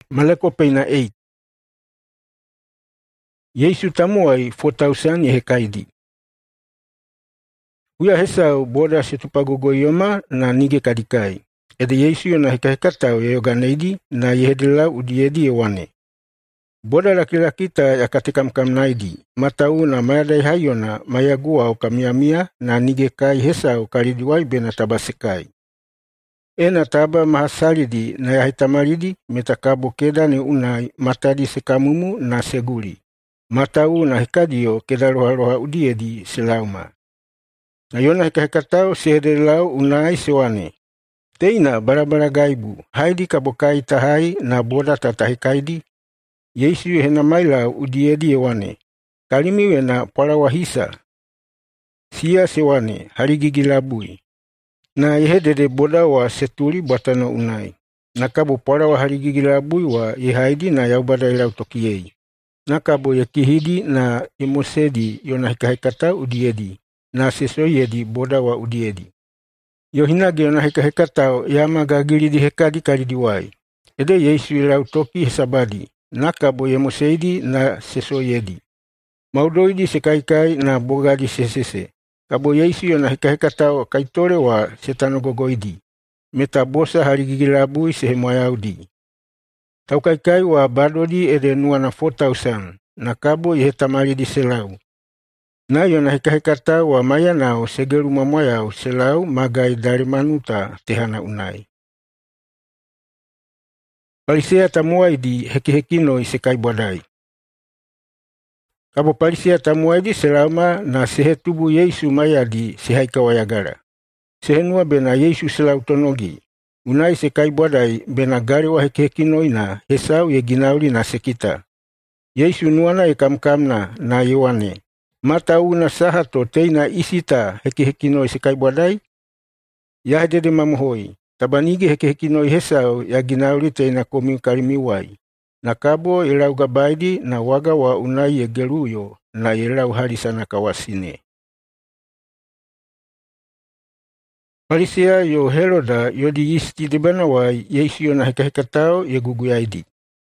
Maleko peina 8. Yesu tamuai 4,000 ye hekaidi. Uya hesau boda setupagogoyoma na nige kadikai. Ede Yesu yona hekahekatau ya yoganeidi na yehedela udiedi yewane. Boda laki-laki ta ya katika mkamnaidi. Matau na mayadai hayona mayagua o kamiamia na nige kai hesau karidiwai bena tabasekai. Ena taba mahasalidi na ya hitamaridi metakabo keda ni unai matadi sekamumu na seguri. Matau na hikadio keda roha udiedi selauma. Na yona hekahekatau sehedelau unai sewane. Teina barabara gaibu, haidi kabokai tahai na boda tatahikaidi. Yesu hena maila udiedi yewane. Kalimiwe na parawahisa. Sia sewane, harigigilabui. Na yehedede boda wa seturi batano unai. Nakabo parawa harigigilabui wa yehaidi na yaubada ilau tokiyei. Nakabo yekihidi na imosedi yona hekahekata udiedi. Na sesoyedi boda wa udiedi. Yohinage yona hekahekatao yama gagiridi hekadi karidiwai. Ede Yesu ilau toki hesabadi. Nakabo yemoseidi na sesoyedi. Maudoidi sekaikai na bogadi sesese. Kabo Yesu yona hekahekatao kaitore wa setanogogoidi. Metabosa harigigilabui sehemoyaudi. Taukaikai wa badodi ede nuana 4,000. Nakabo yehetamaridi selau. Na yona hekahekatao wa maya nao segeru mamoyao selau magai darimanuta tehana unai. Palisea tamuaidi hekihekino isekai bodai. Kabo palisea tamuaidi selauma na sehetubu Yesu mayadi sehaika wayagara. Sehenua bena Yesu selau tonogi. Unai sekai bodai bena gari wa hekihekino ina hesau ye ginauli na sekita. Yesu nuana ekamkamna na yewane. Matau na sahato teina isita hekihekino isekai bodai. Yahedede mamuhoi. Tabanigi hekehekino hesau ya ginauli teina komi karimiwai. Nakabo ilau gabaidi na waga wa unai yegeruyo na ilau harisana kawasine. Parisea yo Heroda yodi yisti debanawai Yesu yona hekahekatao yeguguyaidi.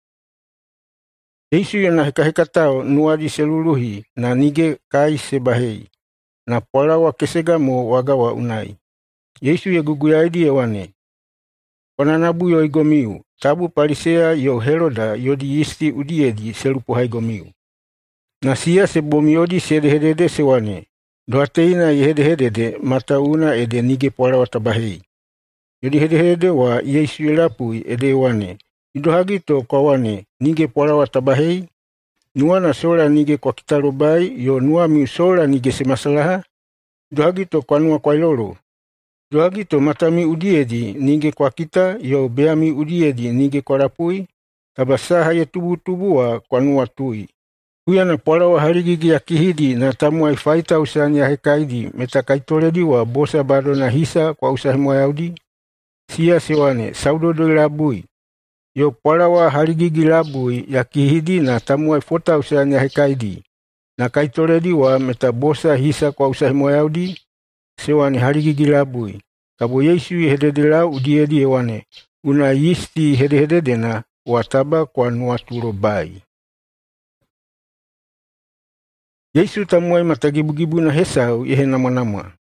Yesu yona hekahekatao nuadi seluluhi na nige kai sebahei. Na pola wa kesegamo waga wa unai. Yesu yeguguyaidi yewane. Konanabu yo igomiu. Tabu parisea yo Heroda yodi yisti udiedi selupu haigomiu. Na sia sebomiodi sedehedede sewane. Doateina yehedehedede matauna ede nige pola watabahei. Yodi hedehedede wa Yesu yelapui ede wane. Idohagito kwa wane nige pola watabahei. Nuana sola nige kwa kitarobai yo nuamiu sola nige semasalaha. Idohagito kwa nua kwa iloro. Doagito matami udiedi nige kwa kita yo beami udiedi nige kwa rapui. Tabasaha ye tubu-tubua kwa nua tui. Huya na pola wa harigigi ya kihidi na tamu haifaita usani ya hekaidi metakaitoledi wa bosa bado na hisa kwa usahimu yaudi. Sia sewane saudodo labui. Yo pola wa harigigi labui ya kihidi na tamu haifota usani ya hekaidi. Na kaitoledi wa metabosa hisa kwa usahimu yaudi. Sewane harigigi labui. Kabo Yesu hededela udiedi ewane. Una yisti hedehededena wataba kwa nuaturo bai. Yesu tamuai matagibu-gibu na hesau yehe namwa-namwa.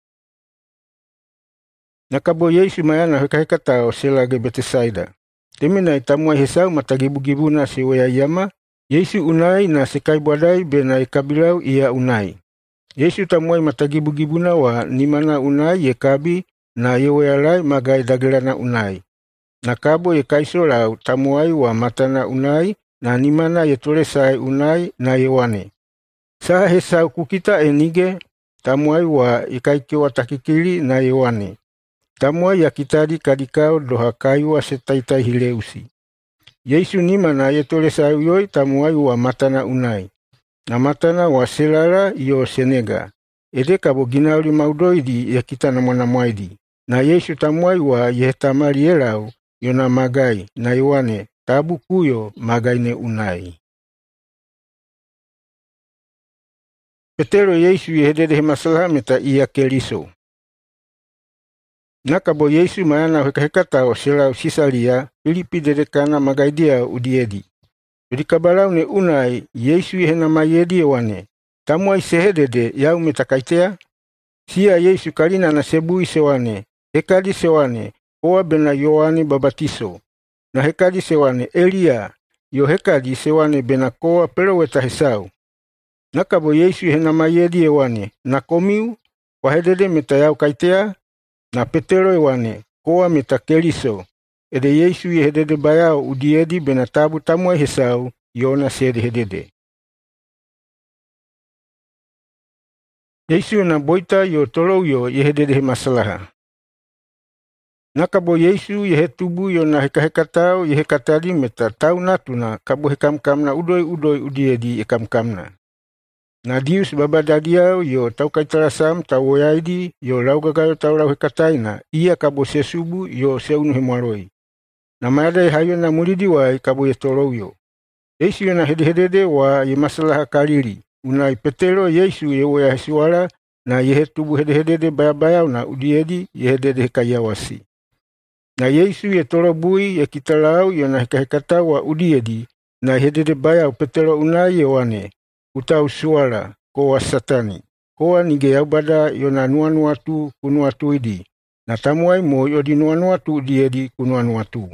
Nakabo Yesu mayana hekahekatao selage Betesaida. Temena tamuai hesau matagibu-gibu na sewaya yama. Yesu unai na sekai badai bena ikabilau ia unai. Yesu tamuai matagibu-gibu na wa nimana unai yekabi na yewayalai magai dagelana unai. Nakabo yekaisolau tamuai wa matana unai na nimana yetolesai unai na yewane. Saha hesau kukita enige tamuai wa ikaikiwa takikili na yewane. Tamuai ya kitadi kadikao dohakai wa setaitai hileusi. Yesu nimana yetolesai uyoi tamuai wa matana unai. Na matana wa selala yo senega. Ede kabo ginauli maudoidi ya kita na mwana mwaidi. Na Yesu tamuai wa yehetamari elau yona magai na yewane tabu kuyo magaine unai. Petero Yesu yehedede masalaha meta iya keliso. Nakabo Yesu mayana hekahekatao selau Sisaria Filipi dedekana magaidia udiedi. Udikabalau ne unai Yesu yehena mayedi wane. Tamuai sehedede yau metakaitea. Sia Yesu kalina na sebui sewane. Hekadi sewane oa bena Yohane babatiso. Na hekadi sewane Elia. Yo hekadi sewane bena koa peloweta hesau. Nakabo Yesu yehena mayedi wane. Na komiu wahedede meta yau kaitea. Na Petero ewane, koa meta Keliso. Ede Yesu yehedede bayao udiedi bena tabu tamuai hesau, Yona sede hedede. Yesu na boita yo tolou yo yehedede he masalaha. Nakabo Yesu yehetubu yo na hekahekatao yehekatadi meta tau natuna kabo hekamkamna udoi udiedi ekamkamna. Na Dius babadadiau yo tau kaitarasam tau oyaidi yo laugagayo tau lau hekataina ia kabo sesubu yo seunu hemuaroi. Na maadai hayo na mulidiwai kabo yetolou yo. Yesu yo na hedehedede wa ye masalaha kalili. Unai Petero Yesu ye oya hesiwala na yehetubu hedehedede bayabayau na udiedi yehedede hekayawasi. Na Yesu ye torobui ye kitalau yo na hekahekatau wa udiedi na hedede bayau Petero unai ye wane. Utau suara, koa satani. Koa nige yaubada yona nuanuatu kunuatu idi. Na tamuai mo yodi nuanuatu diedi kunuanuatu.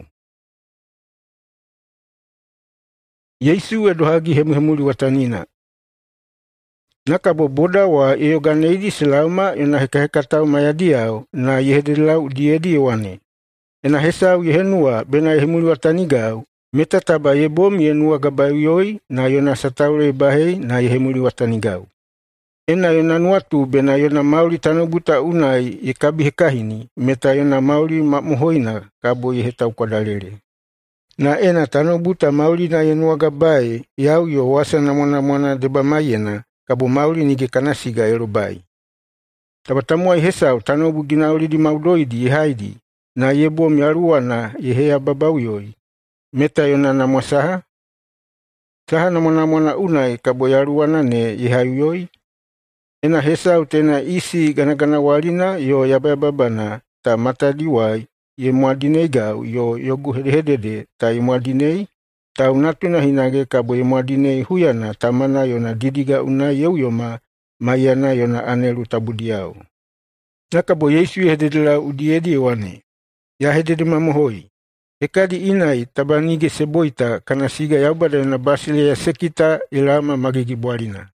Yesu edohagi hemuhemuli watanina. Nakabo boda wa eyoganeidi selama yona hekahekatau mayadiao na yehedelau diedi yewane. Ena hesau yehenua bena yehemuli watanigau. Metataba yebom yenua gabayoi na yona sataure bahei na yehemuli watanigau. Ena yona nuatu bena yona mauli tanobuta unai yekabi hekahini meta yona mauli mamuhoina kabo yehetau kwadalele. Na ena tanobuta mauli na yenua gabai yau yo wasa na mwana deba mayena kabo mauli nige kanasiga erobai. Tabatamuai hesau tanobu ginauli di maudoidi yehaidi na yebom yaruana yehea babauyoi. Meta yona na mwasaha. Saha na mwana unai kabo yaruana ne yehayuyoi. Ena hesau tena isi ganagana walina yo yabayababana ta matadiwai ye muadinei gau yo yogu hedehedede ta ye muadinei. Ta unatuna hinage kabo ye muadinei huyana tamana yona didiga unai yeuyoma mayana yona anelu tabudiao. Nakabo Yesu yehededela udiedi wane. Ya hedede mamohoi. Ekadi inai tabanige seboita kanasiga yaubada na basile ya sekita ilama magigi bualina.